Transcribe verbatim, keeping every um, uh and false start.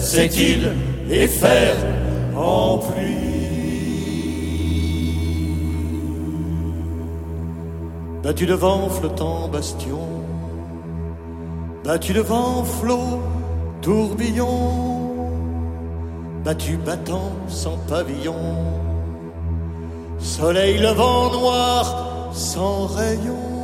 sait-il et faire en pluie. Battu de vent flottant bastion, battu de vent flot tourbillon, battu battant sans pavillon, soleil levant noir sans rayon.